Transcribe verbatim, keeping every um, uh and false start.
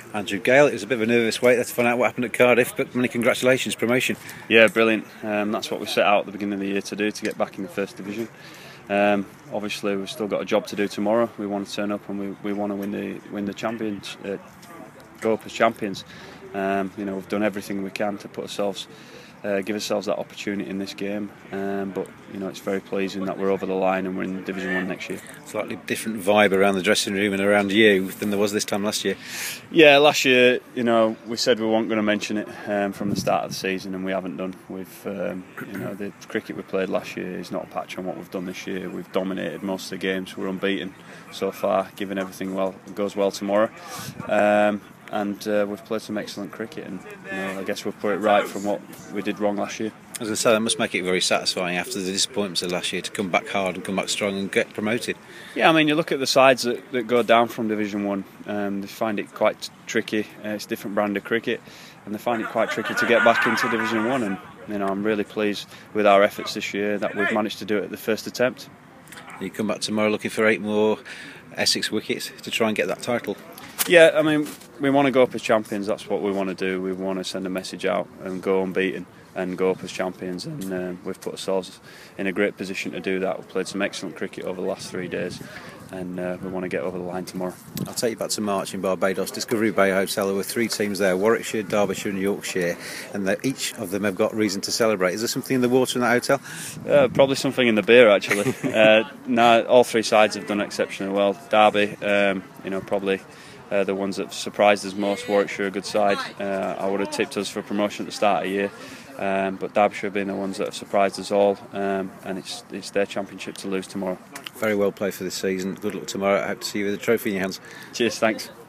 Andrew Gale, it was a bit of a nervous wait. Let's find out what happened at Cardiff, but many congratulations, promotion. Yeah, brilliant. Um, that's what we set out at the beginning of the year to do, to get back in the First Division. Um, obviously, we've still got a job to do tomorrow. We want to turn up and we, we want to win the win the champions, uh, go up as champions. Um, you know, we've done everything we can to put ourselves, uh, give ourselves that opportunity in this game. Um, but you know, it's very pleasing that we're over the line and we're in Division One next year. Slightly different vibe around the dressing room and around you than there was this time last year. Yeah, last year, you know, we said we weren't going to mention it um, from the start of the season, and we haven't done. We've, um, you know, the cricket we played last year is not a patch on what we've done this year. We've dominated most of the games. We're unbeaten so far, given everything well goes well tomorrow. Um, And uh, we've played some excellent cricket, and you know, I guess we've put it right from what we did wrong last year. As I say, that must make it very satisfying after the disappointments of last year to come back hard and come back strong and get promoted. Yeah, I mean, you look at the sides that, that go down from Division One, um, they find it quite tricky. Uh, it's a different brand of cricket, and they find it quite tricky to get back into Division One. And you know, I'm really pleased with our efforts this year that we've managed to do it at the first attempt. You come back tomorrow looking for eight more Essex wickets to try and get that title. Yeah, I mean, we want to go up as champions. That's what we want to do. We want to send a message out and go unbeaten and go up as champions. And um, we've put ourselves in a great position to do that. We've played some excellent cricket over the last three days, and uh, we want to get over the line tomorrow. I'll take you back to March in Barbados. Discovery Bay Hotel. There were three teams there: Warwickshire, Derbyshire, and Yorkshire, and each of them have got reason to celebrate. Is there something in the water in that hotel? Uh, probably something in the beer, actually. uh, no, all three sides have done exceptionally well. Derby, um, you know, probably. Uh, the ones that surprised us most. Warwickshire, a good side. Uh, I would have tipped us for promotion at the start of the year, um, but Derbyshire have been the ones that have surprised us all, um, and it's it's their championship to lose tomorrow. Very well played for this season. Good luck tomorrow. I hope to see you with a trophy in your hands. Cheers, thanks.